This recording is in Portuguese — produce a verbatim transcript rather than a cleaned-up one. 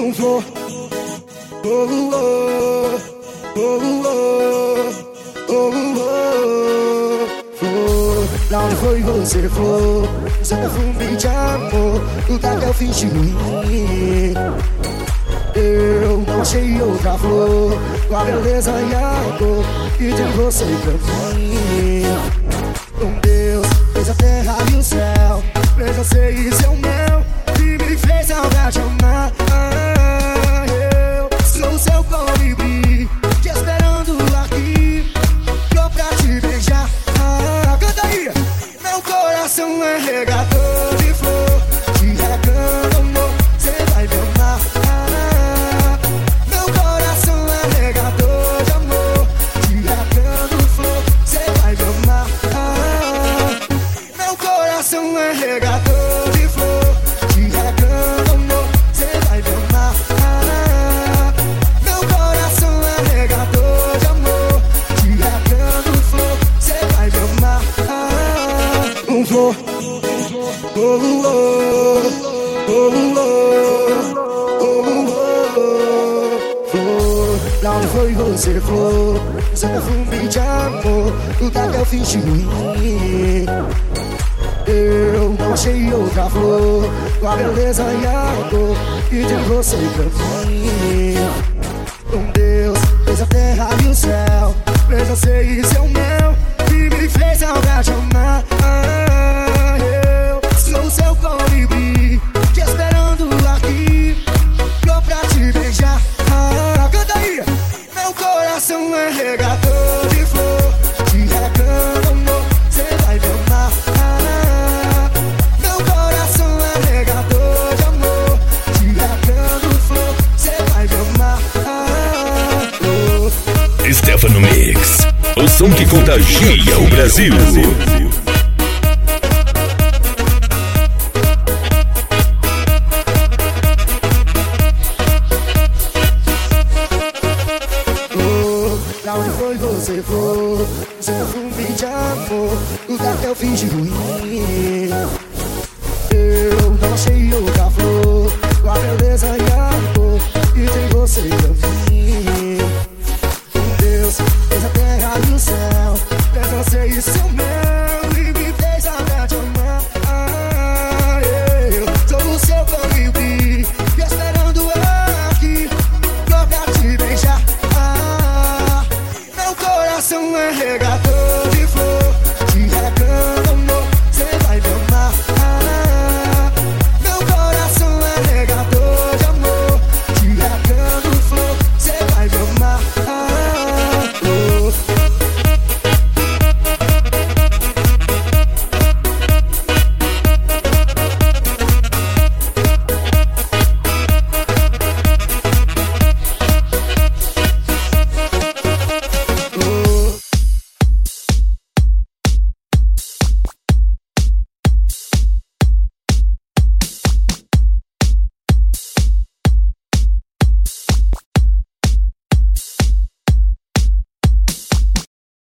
Não vou. Oh, oh, oh, oh, oh, oh, oh. Pra onde foi você for? Seu perfume de amor, tudo até o fim de mim. Eu não achei outra flor com a beleza e a cor que tem você pra mim. Com Deus fez a terra e o céu, fez você e seu mel, e me fez saudade te amar. Eu sou seu colibri, te esperando aqui, tô pra te beijar. Ah, canta aí! Meu coração é regador de flor, te regando amor, cê vai me amar. Meu coração é regador de amor, te regando flor, cê vai me amar. Meu coração é regador de flor, te regando amor, cê vai me amar. Meu coração é regador de amor, te regando flor, cê vai me amar. Não vou. Oh, oh, oh, oh, oh, oh. Pra onde foi você for? Seu perfume de amor, tudo até o fim de mim. Eu não achei outra flor com a beleza e a cor que tem você pra mim. Com Deus fez a terra e o céu, fez você e seu mel, e me fez saudade te amar. Eu sou seu colibri, te esperando aqui, tô pra te beijar. Ah, canta aí! Meu coração é regador de flor, te regando amor, cê vai me amar. Meu coração é regador de amor, te regando flor, cê vai me amar. Stefano Mix, o som que contagia o Brasil.